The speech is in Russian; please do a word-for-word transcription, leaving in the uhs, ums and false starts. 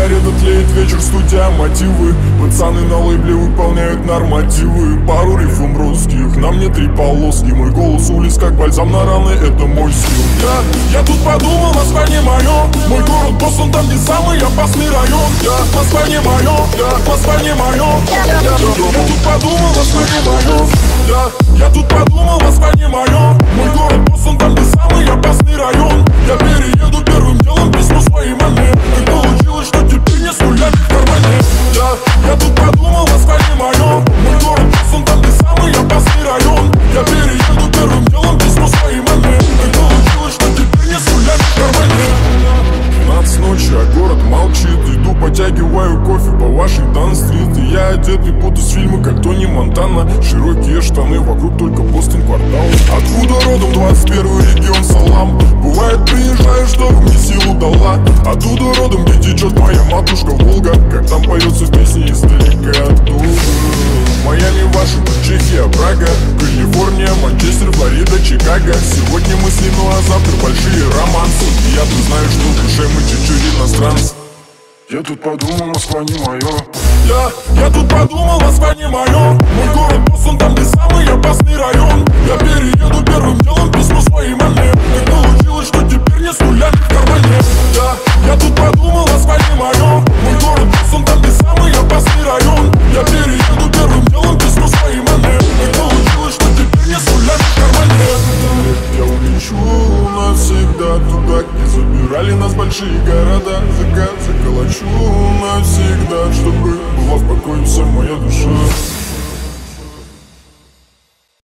сигарета тлеет, вечер, студия, мотивы. Пацаны на лейбле выполняют нормативы. Пару рифм русских, на мне три полоски. Мой голос улиц как бальзам на раны, это мой стил. Я, я тут подумал, Москва не моё. Мой город Бостон, там где самый опасный район. Я, Москва не моё, я, Москва не моё. Я, я, я тут подумал, Москва не моё. Я, я тут подумал, Москва не моё. Мой город Бостон, там где самый опасный район. Я перееду первым делом, письмо своей маме. И получилось, что теперь не с нулями в кармане. Я, я тут подумал, Москва не моё. Мой город Бостон, там где самый опасный район. Я перееду первым делом, письмо своей маме. И получилось, что теперь не с нулями в кармане. двенадцать ночи, а город молчит. Иду, потягиваю кофе по Вашингтон-стрит. И я одетый будто с фильма, как Тони Монтана. Широкие штаны, вокруг только Бостон квартал. Откуда родом двадцать первый регион, салам. Бывает, приезжаю, чтобы мне силу дала. Оттуда родом, где течет моя матушка Волга. Как там поется в песне издалека оттуда. Майами, Вашингтон, Чехия, Прага, Калифорния, Манчестер, Флорида, Чикаго. Сегодня мысли, ну а завтра большие романсы. И я-то знаю, что в душе мы чуть-чуть иностранцы. Я тут подумал, Москва не моё. Я, я тут подумал, Москва не моё. Мой город Бостон, там где самый опасный район. Я перееду первым делом, письмо своей маме. И получилось, что теперь не с нулями в кармане. Я, я тут подумал, Москва не моё. Мой город Бостон, там где самый опасный район. Я перееду первым делом, письмо своей маме. И получилось, что теперь не с нулями в кармане. Я улечу навсегда туда, где забирали нас большие города. Закат заколочу навсегда, чтобы была в покое вся моя душа.